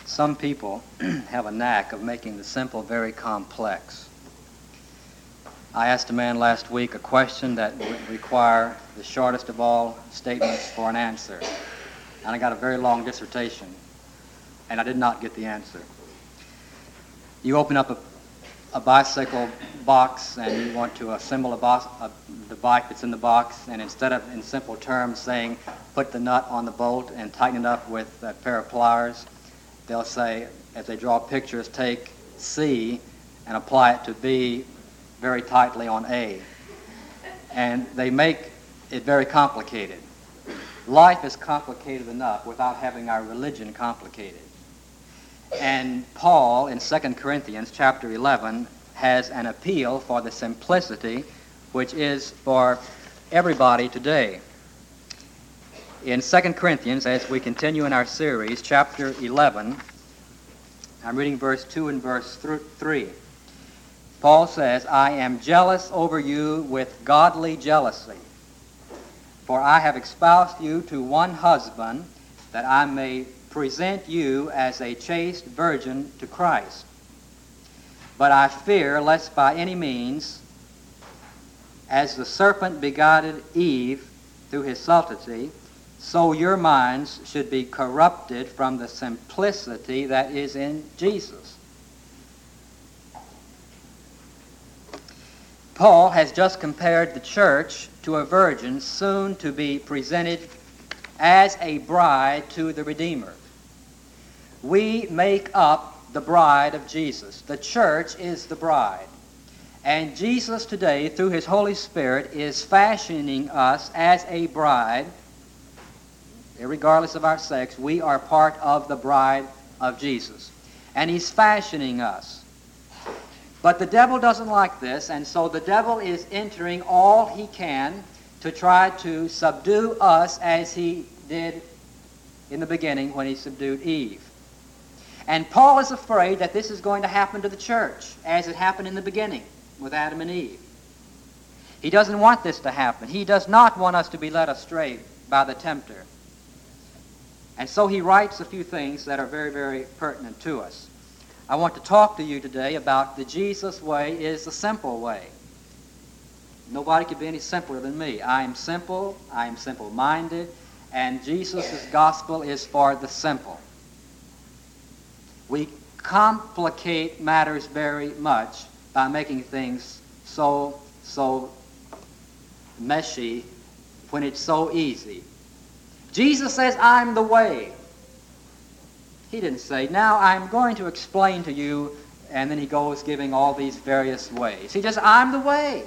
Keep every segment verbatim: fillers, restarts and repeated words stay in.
Some people have a knack of making the simple very complex. I asked a man last week a question that would require the shortest of all statements for an answer. And I got a very long dissertation, and I did not get the answer. You open up a, a bicycle box and you want to assemble a box, a, the bike that's in the box, and instead of in simple terms saying put the nut on the bolt and tighten it up with a pair of pliers, they'll say, as they draw pictures, take C and apply it to B very tightly on A. And they make it very complicated. Life is complicated enough without having our religion complicated. And Paul, in Second Corinthians chapter eleven, has an appeal for the simplicity which is for everybody today. In Second Corinthians, as we continue in our series, chapter eleven, I'm reading verse two and verse three. Paul says, I am jealous over you with godly jealousy, for I have espoused you to one husband, that I may present you as a chaste virgin to Christ. But I fear lest by any means, as the serpent beguiled Eve through his subtlety, so your minds should be corrupted from the simplicity that is in Jesus. Paul has just compared the church to a virgin soon to be presented as a bride to the Redeemer. We make up the bride of Jesus. The church is the bride. And Jesus today, through his Holy Spirit, is fashioning us as a bride. Regardless of our sex, we are part of the bride of Jesus. And he's fashioning us. But the devil doesn't like this, and so the devil is entering all he can to try to subdue us as he did in the beginning when he subdued Eve. And Paul is afraid that this is going to happen to the church as it happened in the beginning with Adam and Eve. He doesn't want this to happen. He does not want us to be led astray by the tempter. And so he writes a few things that are very, very pertinent to us. I want to talk to you today about the Jesus way is the simple way. Nobody could be any simpler than me. I am simple, I am simple-minded, and Jesus' gospel is for the simple. We complicate matters very much by making things so, so meshy when it's so easy. Jesus says, I'm the way. He didn't say, now I'm going to explain to you, and then he goes giving all these various ways. He just, I'm the way.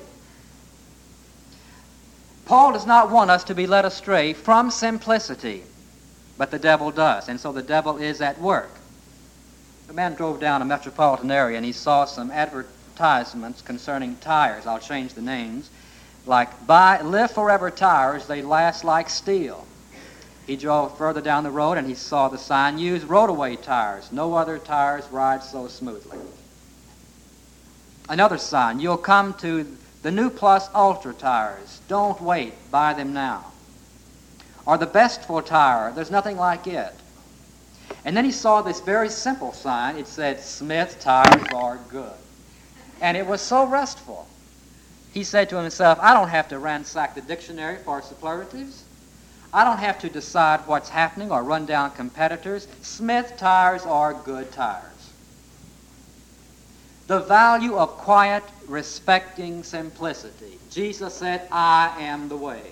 Paul does not want us to be led astray from simplicity, but the devil does, and so the devil is at work. A man drove down a metropolitan area, and he saw some advertisements concerning tires. I'll change the names. Like, buy, live forever tires, they last like steel. He drove further down the road and he saw the sign, use Roadaway tires. No other tires ride so smoothly. Another sign, you'll come to the New Plus Ultra tires. Don't wait, buy them now. Or the Bestful tire, there's nothing like it. And then he saw this very simple sign. It said, Smith tires are good. And it was so restful. He said to himself, I don't have to ransack the dictionary for superlatives. I don't have to decide what's happening or run down competitors. Smith tires are good tires. The value of quiet, respecting simplicity. Jesus said, I am the way.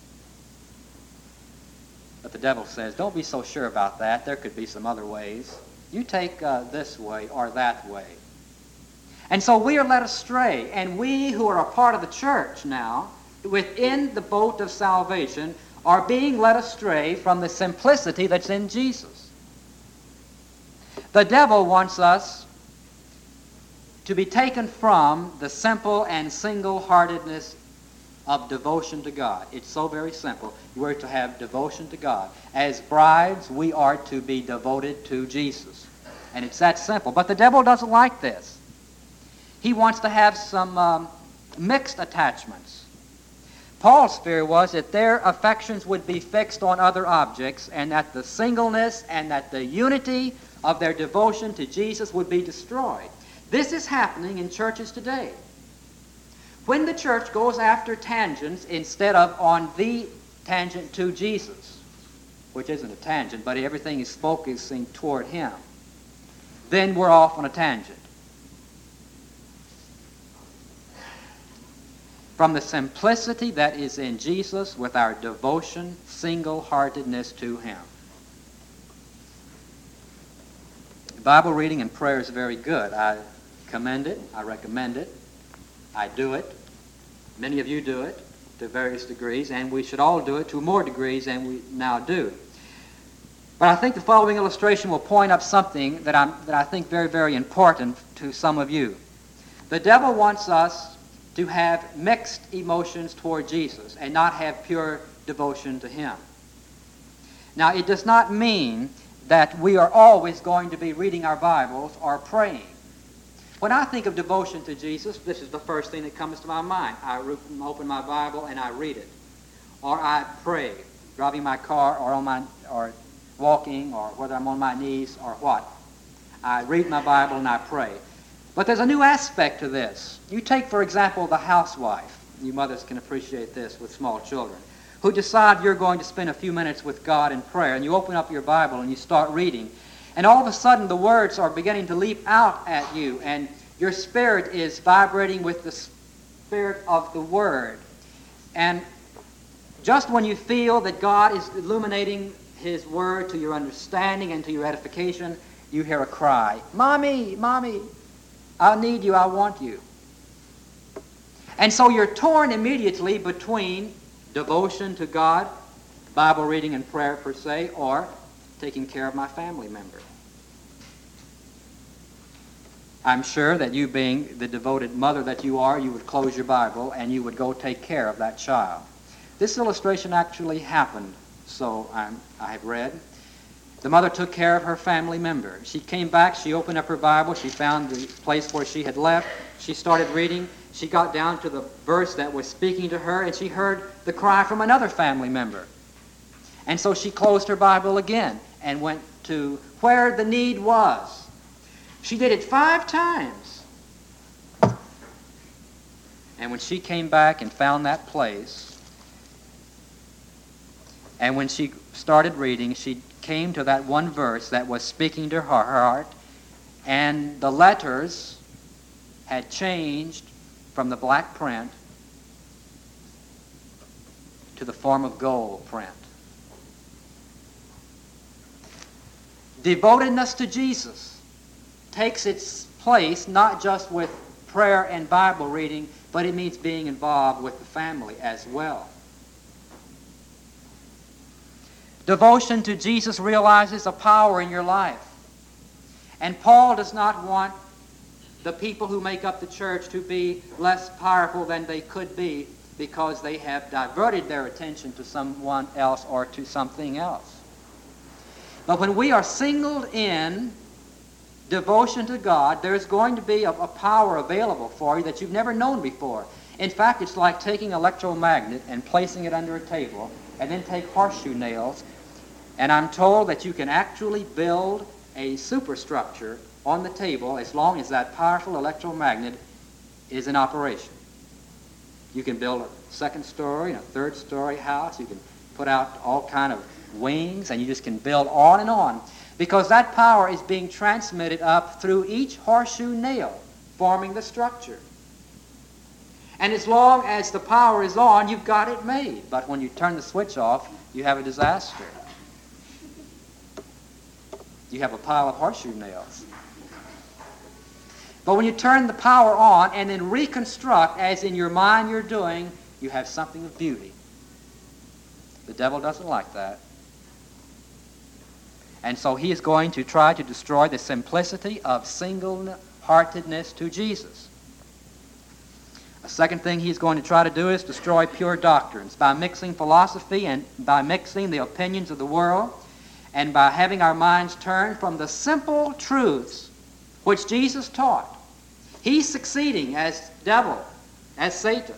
But the devil says, don't be so sure about that. There could be some other ways. You take uh, this way or that way. And so we are led astray. And we who are a part of the church now, within the boat of salvation, are being led astray from the simplicity that's in Jesus. The devil wants us to be taken from the simple and single-heartedness of devotion to God. It's so very simple. We're to have devotion to God. As brides, we are to be devoted to Jesus. And it's that simple. But the devil doesn't like this. He wants to have some um, mixed attachments. Paul's fear was that their affections would be fixed on other objects, and that the singleness and that the unity of their devotion to Jesus would be destroyed. This is happening in churches today. When the church goes after tangents instead of on the tangent to Jesus, which isn't a tangent, but everything is focusing toward Him, then we're off on a tangent. From the simplicity that is in Jesus with our devotion, single-heartedness to Him. Bible reading and prayer is very good. I commend it. I recommend it. I do it. Many of you do it to various degrees, and we should all do it to more degrees than we now do. But I think the following illustration will point up something that, I'm, that I think very, very important to some of you. The devil wants us to have mixed emotions toward Jesus and not have pure devotion to Him. Now, it does not mean that we are always going to be reading our Bibles or praying. When I think of devotion to Jesus, this is the first thing that comes to my mind. I open my Bible and I read it. Or I pray, driving my car or on my or walking, or whether I'm on my knees or what. I read my Bible and I pray. But there's a new aspect to this. You take, for example, the housewife. You mothers can appreciate this with small children, who decide you're going to spend a few minutes with God in prayer, and you open up your Bible and you start reading, and all of a sudden the words are beginning to leap out at you, and your spirit is vibrating with the spirit of the Word. And just when you feel that God is illuminating His Word to your understanding and to your edification, you hear a cry, "Mommy, Mommy, I need you, I want you." And so you're torn immediately between devotion to God, Bible reading and prayer per se, or taking care of my family member. I'm sure that you, being the devoted mother that you are, you would close your Bible and you would go take care of that child. This illustration actually happened, so I'm, I have read. The mother took care of her family member. She came back, she opened up her Bible, she found the place where she had left, she started reading, she got down to the verse that was speaking to her, and she heard the cry from another family member. And so she closed her Bible again and went to where the need was. She did it five times. And when she came back and found that place, and when she started reading, she came to that one verse that was speaking to her heart, and the letters had changed from the black print to the form of gold print. Devotedness to Jesus takes its place not just with prayer and Bible reading, but it means being involved with the family as well. Devotion to Jesus realizes a power in your life. And Paul does not want the people who make up the church to be less powerful than they could be because they have diverted their attention to someone else or to something else. But when we are singled in devotion to God, there's going to be a, a power available for you that you've never known before. In fact, it's like taking an electromagnet and placing it under a table, and then take horseshoe nails, and I'm told that you can actually build a superstructure on the table as long as that powerful electromagnet is in operation. You can build a second story and a third story house. You can put out all kind of wings, and you just can build on and on, because that power is being transmitted up through each horseshoe nail forming the structure. And as long as the power is on, you've got it made. But when you turn the switch off, you have a disaster. You have a pile of horseshoe nails. But when you turn the power on and then reconstruct, as in your mind you're doing, you have something of beauty. The devil doesn't like that. And so he is going to try to destroy the simplicity of single-heartedness to Jesus. A second thing he's going to try to do is destroy pure doctrines by mixing philosophy and by mixing the opinions of the world, and by having our minds turned from the simple truths which Jesus taught. He's succeeding as devil, as Satan.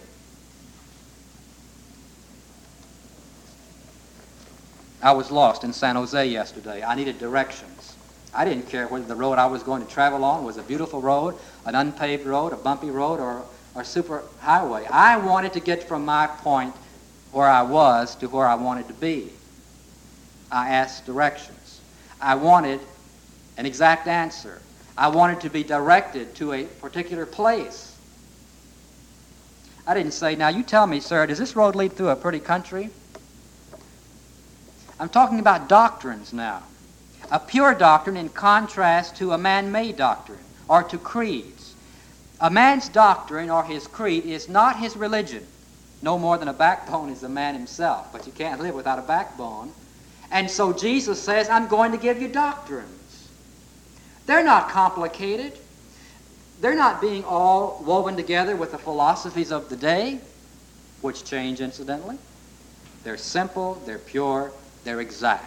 I was lost in San Jose yesterday. I needed directions. I didn't care whether the road I was going to travel on was a beautiful road, an unpaved road, a bumpy road, or a super highway. I wanted to get from my point where I was to where I wanted to be. I asked directions. I wanted an exact answer. I wanted to be directed to a particular place. I didn't say, now you tell me, sir, does this road lead through a pretty country? I'm talking about doctrines now. A pure doctrine in contrast to a man-made doctrine or to creeds. A man's doctrine or his creed is not his religion. No more than a backbone is the man himself, but you can't live without a backbone. And so Jesus says, I'm going to give you doctrines. They're not complicated. They're not being all woven together with the philosophies of the day, which change incidentally. They're simple, they're pure, they're exact.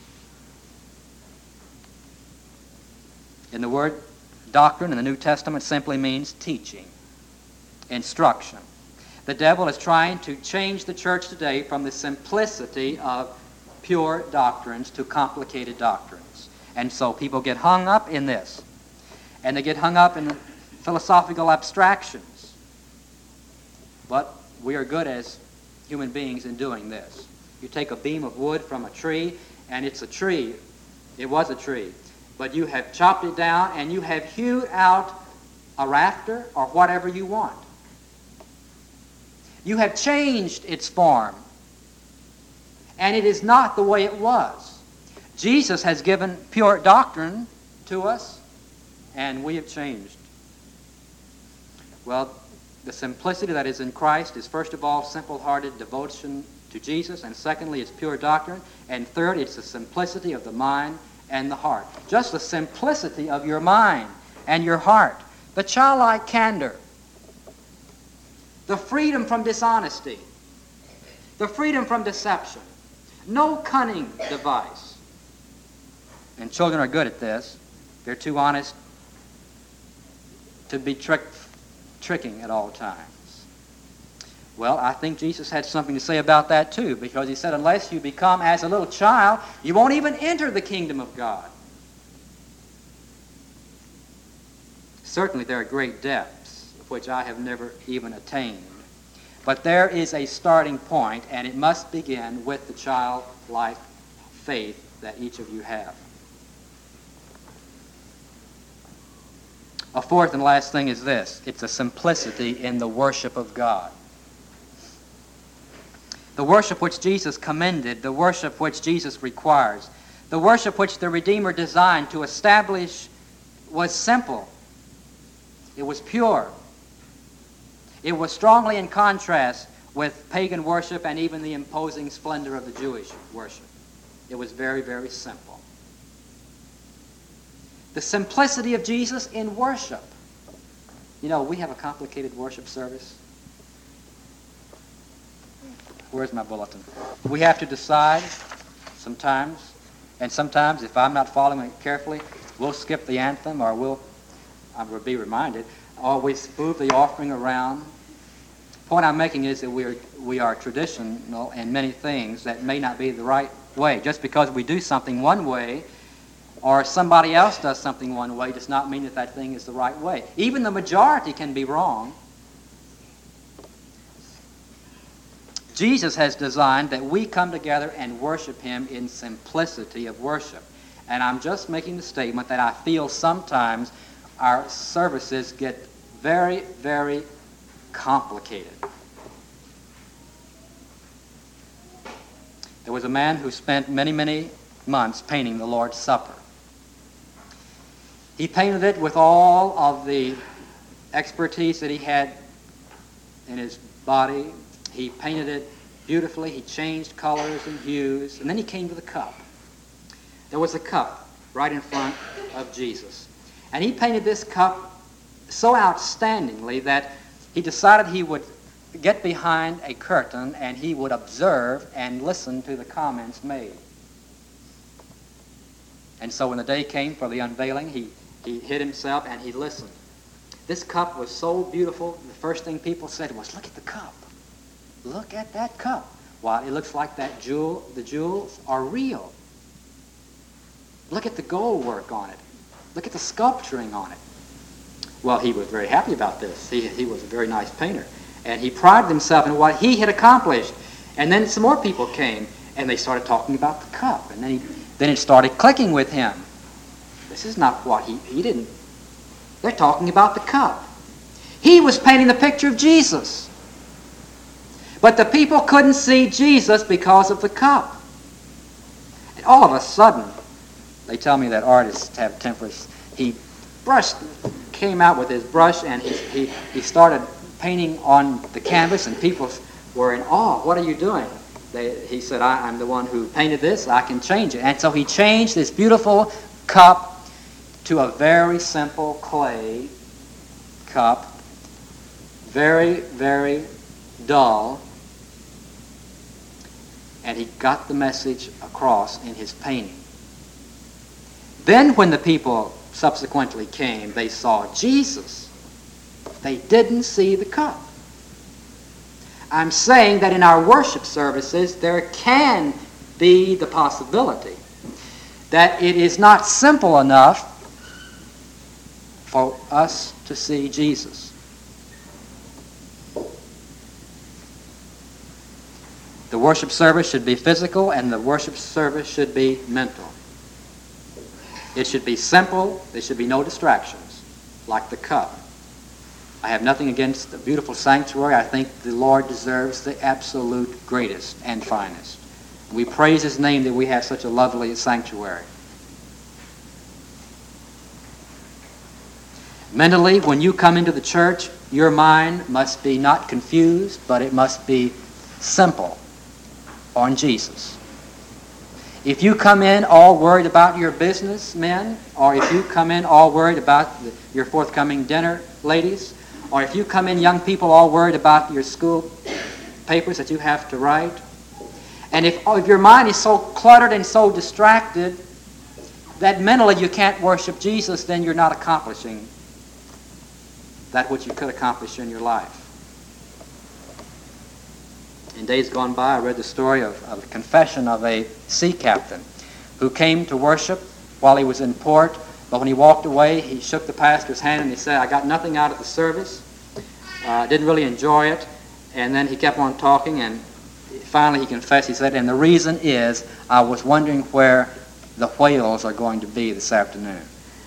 And the word doctrine in the New Testament simply means teaching, instruction. The devil is trying to change the church today from the simplicity of pure doctrines to complicated doctrines. And so people get hung up in this. And they get hung up in philosophical abstractions. But we are good as human beings in doing this. You take a beam of wood from a tree, and it's a tree. It was a tree. But you have chopped it down, and you have hewed out a rafter or whatever you want. You have changed its form. And it is not the way it was. Jesus has given pure doctrine to us, and we have changed. Well, the simplicity that is in Christ is, first of all, simple-hearted devotion to Jesus, and secondly, it's pure doctrine, and third, it's the simplicity of the mind and the heart. Just the simplicity of your mind and your heart, the childlike candor, the freedom from dishonesty, the freedom from deception, no cunning device. And children are good at this. They're too honest to be trick, tricking at all times. Well, I think Jesus had something to say about that too, because he said, unless you become as a little child, you won't even enter the kingdom of God. Certainly there are great depths of which I have never even attained. But there is a starting point, and it must begin with the childlike faith that each of you have. A fourth and last thing is this. It's a simplicity in the worship of God. The worship which Jesus commended, the worship which Jesus requires, the worship which the Redeemer designed to establish was simple. It was pure. It was strongly in contrast with pagan worship and even the imposing splendor of the Jewish worship. It was very, very simple. The simplicity of Jesus in worship. You know, we have a complicated worship service. Where's my bulletin? We have to decide sometimes, and sometimes if I'm not following it carefully, we'll skip the anthem, or we'll, I will be reminded, or we move the offering around. The point I'm making is that we are, we are traditional in many things that may not be the right way. Just because we do something one way, or somebody else does something one way, does not mean that that thing is the right way. Even the majority can be wrong. Jesus has designed that we come together and worship him in simplicity of worship. And I'm just making the statement that I feel sometimes our services get very, very complicated. There was a man who spent many, many months painting the Lord's Supper. He painted it with all of the expertise that he had in his body. He painted it beautifully. He changed colors and hues. And then he came to the cup. There was a cup right in front of Jesus. And he painted this cup so outstandingly that he decided he would get behind a curtain and he would observe and listen to the comments made. And so when the day came for the unveiling, he, he hid himself and he listened. This cup was so beautiful, the first thing people said was, look at the cup. Look at that cup. Why, it looks like that jewel, the jewels are real. Look at the gold work on it. Look at the sculpturing on it. Well, he was very happy about this. He, he was a very nice painter. And he prided himself in what he had accomplished. And then some more people came, and they started talking about the cup. And then, he, then it started clicking with him. This is not what he, he didn't. They're talking about the cup. He was painting the picture of Jesus. But the people couldn't see Jesus because of the cup. And all of a sudden, they tell me that artists have tempers. He brushed, came out with his brush, and he, he, he started painting on the canvas, and people were in awe. What are you doing? They, he said, I, I'm the one who painted this. I can change it. And so he changed this beautiful cup to a very simple clay cup, very, very dull, and he got the message across in his painting. Then when the people subsequently came, they saw Jesus. They didn't see the cup. I'm saying that in our worship services, there can be the possibility that it is not simple enough for us to see Jesus. The worship service should be physical, and the worship service should be mental. It should be simple. There should be no distractions, like the cup. I have nothing against the beautiful sanctuary. I think the Lord deserves the absolute greatest and finest. We praise His name that we have such a lovely sanctuary. Mentally, when you come into the church, your mind must be not confused, but it must be simple on Jesus. If you come in all worried about your business, men, or if you come in all worried about the, your forthcoming dinner, ladies, or if you come in, young people, all worried about your school papers that you have to write, and if, oh, if your mind is so cluttered and so distracted that mentally you can't worship Jesus, then you're not accomplishing that which you could accomplish in your life. In days gone by, I read the story of, of the confession of a sea captain who came to worship while he was in port, but when he walked away, he shook the pastor's hand and he said, I got nothing out of the service. I uh, didn't really enjoy it. And then he kept on talking, and finally he confessed. He said, and the reason is I was wondering where the whales are going to be this afternoon.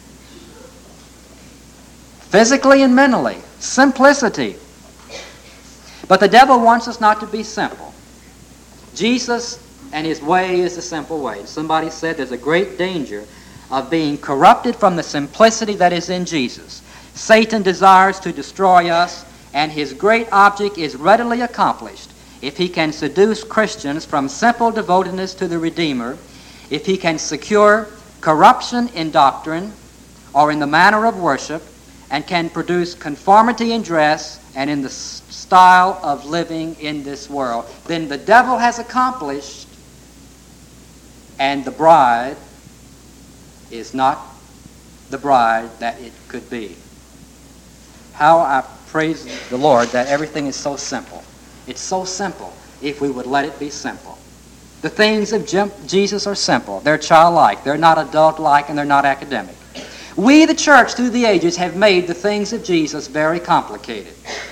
Physically and mentally, simplicity. But the devil wants us not to be simple. Jesus and His way is the simple way. Somebody said there's a great danger of being corrupted from the simplicity that is in Jesus. Satan desires to destroy us, and his great object is readily accomplished if he can seduce Christians from simple devotedness to the Redeemer, if he can secure corruption in doctrine or in the manner of worship, and can produce conformity in dress and in the style of living in this world, then the devil has accomplished, and the bride is not the bride that it could be. How I praise the Lord that everything is so simple. It's so simple if we would let it be simple. The things of Jesus are simple. They're childlike. They're not adult-like, and they're not academic. We, the church, through the ages, have made the things of Jesus very complicated.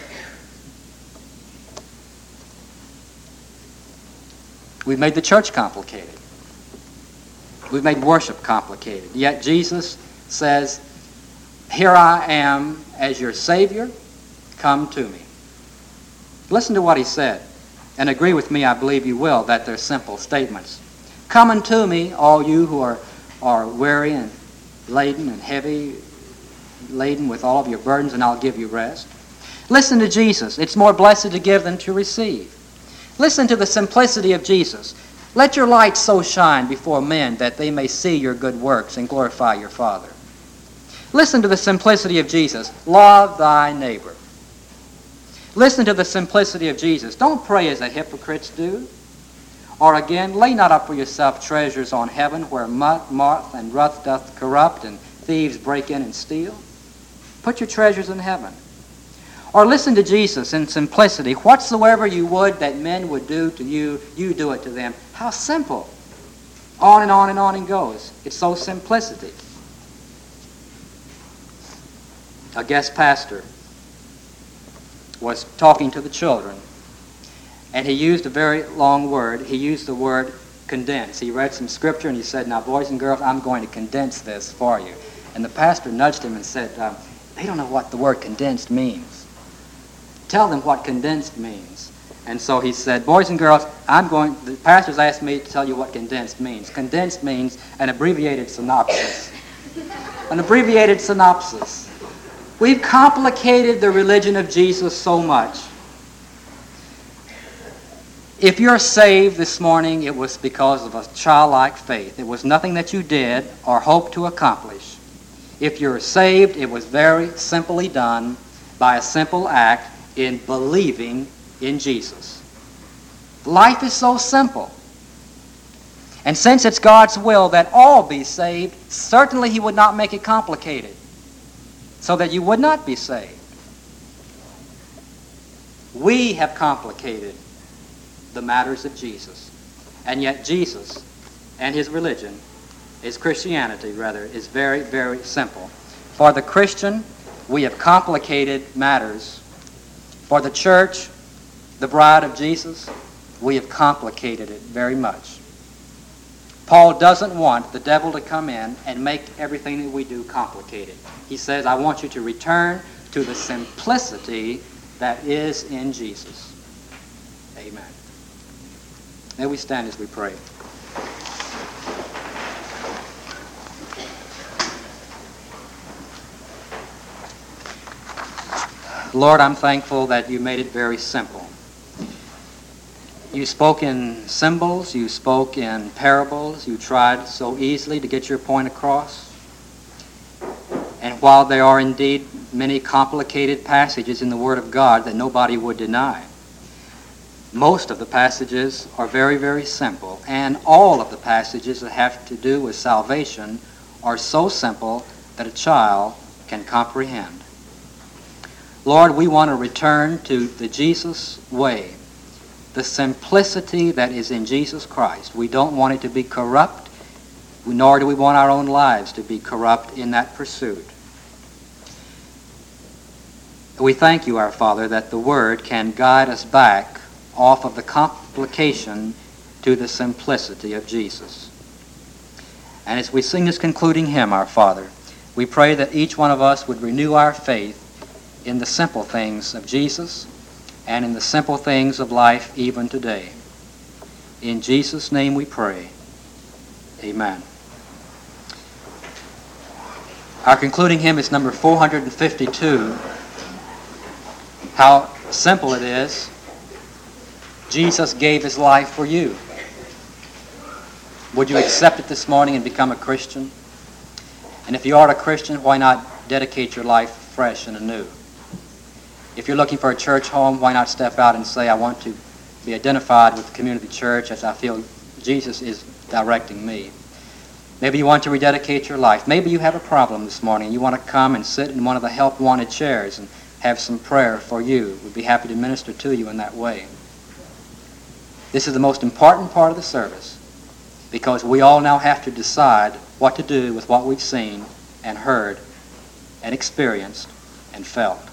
We've made the church complicated. We've made worship complicated. Yet Jesus says, here I am as your Savior, come to me. Listen to what He said, and agree with me, I believe you will, that they're simple statements. Come unto me, all you who are, are weary and laden and heavy, laden with all of your burdens, and I'll give you rest. Listen to Jesus. It's more blessed to give than to receive. Listen to the simplicity of Jesus. Let your light so shine before men that they may see your good works and glorify your Father. Listen to the simplicity of Jesus. Love thy neighbor. Listen to the simplicity of Jesus. Don't pray as the hypocrites do. Or again, lay not up for yourself treasures on heaven where moth and rust doth corrupt and thieves break in and steal. Put your treasures in heaven. Or listen to Jesus in simplicity. Whatsoever you would that men would do to you, you do it to them. How simple. On and on and on it goes. It's so simplicity. A guest pastor was talking to the children, and he used a very long word. He used the word condense. He read some scripture and he said, now boys and girls, I'm going to condense this for you. And the pastor nudged him and said, um, they don't know what the word condensed means. Tell them what condensed means. And so he said, boys and girls, I'm going, the pastor's asked me to tell you what condensed means. Condensed means an abbreviated synopsis. An abbreviated synopsis. We've complicated the religion of Jesus so much. If you're saved this morning, it was because of a childlike faith. It was nothing that you did or hoped to accomplish. If you're saved, it was very simply done by a simple act in believing in Jesus. Life is so simple. And since it's God's will that all be saved, certainly He would not make it complicated so that you would not be saved. We have complicated the matters of Jesus. And yet Jesus and His religion, His Christianity rather, is very, very simple. For the Christian, we have complicated matters. For the church, the bride of Jesus, we have complicated it very much. Paul doesn't want the devil to come in and make everything that we do complicated. He says, I want you to return to the simplicity that is in Jesus. Amen. May we stand as we pray. Lord, I'm thankful that you made it very simple. You spoke in symbols, you spoke in parables, you tried so easily to get your point across. And while there are indeed many complicated passages in the Word of God that nobody would deny, most of the passages are very, very simple, and all of the passages that have to do with salvation are so simple that a child can comprehend. Lord, we want to return to the Jesus way, the simplicity that is in Jesus Christ. We don't want it to be corrupt, nor do we want our own lives to be corrupt in that pursuit. We thank you, our Father, that the Word can guide us back off of the complication to the simplicity of Jesus. And as we sing this concluding hymn, our Father, we pray that each one of us would renew our faith in the simple things of Jesus and in the simple things of life even today. In Jesus' name we pray. Amen. Our concluding hymn is number four hundred fifty-two. How simple it is. Jesus gave His life for you. Would you accept it this morning and become a Christian? And if you are a Christian, why not dedicate your life fresh and anew? If you're looking for a church home, why not step out and say, I want to be identified with the community church as I feel Jesus is directing me. Maybe you want to rededicate your life. Maybe you have a problem this morning. You want to come and sit in one of the help-wanted chairs and have some prayer for you. We'd be happy to minister to you in that way. This is the most important part of the service because we all now have to decide what to do with what we've seen and heard and experienced and felt.